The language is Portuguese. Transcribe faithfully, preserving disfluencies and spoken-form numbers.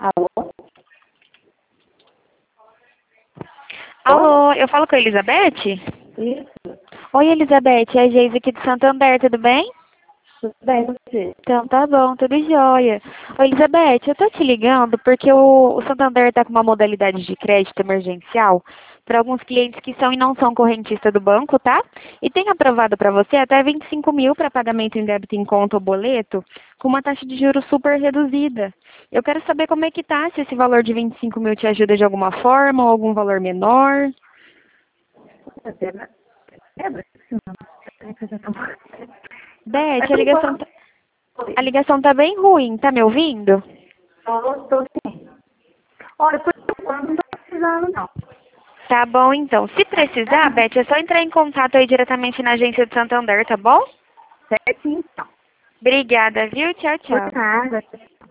Alô? Alô, eu falo com a Elizabeth? Isso, Oi, Elizabeth, é a Geise aqui de Santander, tudo bem? tudo bem com você? Então tá bom, tudo jóia. Oi, Elizabeth, eu tô te ligando porque o, o Santander está com uma modalidade de crédito emergencial para alguns clientes que são e não são correntistas do banco, tá? E tem aprovado para você até vinte e cinco mil para pagamento em débito em conta ou boleto, com uma taxa de juros super reduzida. Eu quero saber como é que tá, se esse valor de vinte e cinco mil te ajuda de alguma forma ou algum valor menor. Quebra, quebra, Beth, a ligação, tá, a ligação tá bem ruim, tá me ouvindo? Estou sim. Olha, por enquanto não estou precisando, não. Tá bom, então. Se precisar, Beth, é só entrar em contato aí diretamente na agência de Santander, tá bom? Certo, então. Obrigada, viu? Tchau, Por tchau. nada.